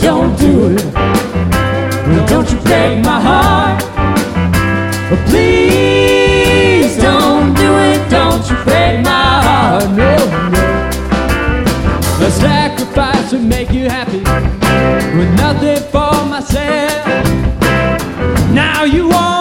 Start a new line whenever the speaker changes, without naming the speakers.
don't do it. Well, don't you break my heart. Oh, please don't do it. Don't you break my heart. No, no. The sacrifice would make you happy with nothing for myself. Now you want